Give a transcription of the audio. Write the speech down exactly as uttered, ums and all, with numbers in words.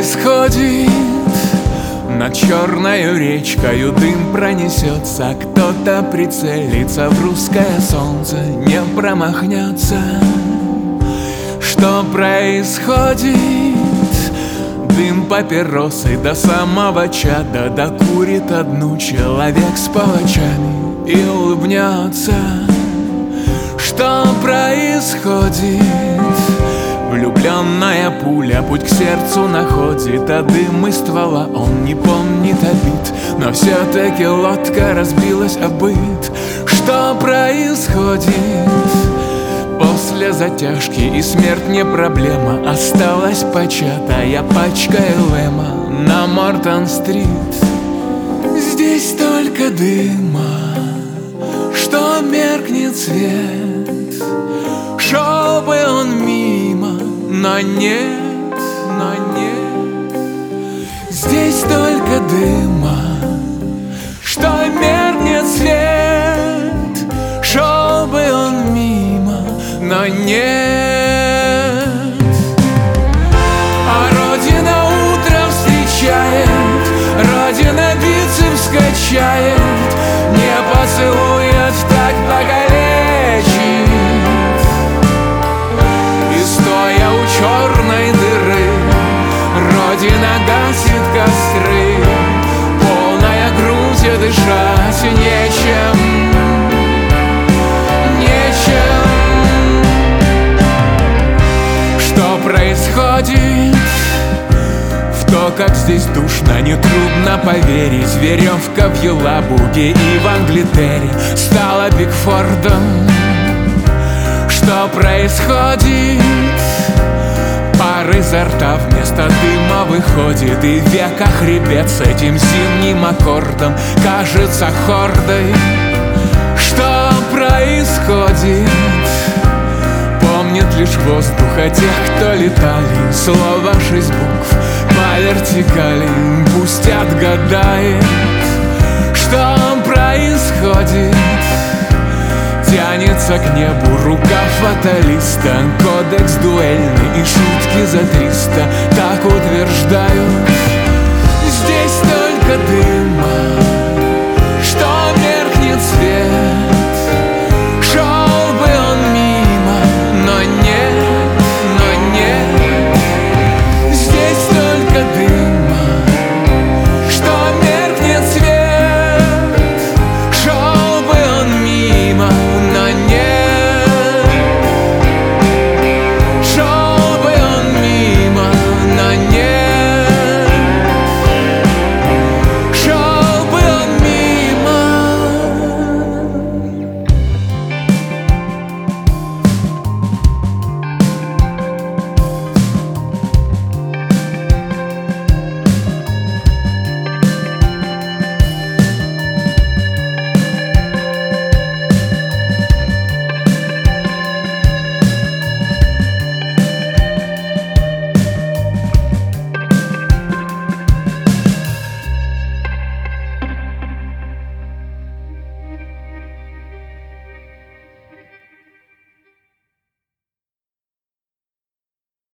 происходит? Над черною речкою дым пронесется, кто-то прицелится в русское солнце, не промахнется. Что происходит? Дым папиросы до самого чада, докурит одну человек с палачами и улыбнется. Что происходит? Влюбленная пуля путь к сердцу находит, а дым из ствола он не помнит обид, но все-таки лодка разбилась об быт. Что происходит? После затяжки и смерть не проблема, осталась початая пачка Элэма на Мортон-стрит. Здесь только дыма, что меркнет свет. Шел бы он мимо, но нет, но нет. Здесь только дыма, что меркнет свет. Шел бы он мимо, но нет. А Родина утром встречает, Родина бицепс качает, не поцелует, так покалечит. И стоя у черной дыры, Родина гасит костры, полная грудь, дышать нечем. Происходит в то, как здесь душно, нетрудно поверить. Веревка в Елабуге и в Англитере стала Бигфордом. Что происходит? Пар изо рта вместо дыма выходит, и века хребет с этим зимним аккордом кажется хордой. Что происходит? Помнит лишь воздуха тех, кто летали. Слово шесть букв по вертикали, пусть отгадает. Что происходит? Тянется к небу рука фаталиста, кодекс дуэльный и шутки за триста так утверждают. Здесь только дыма,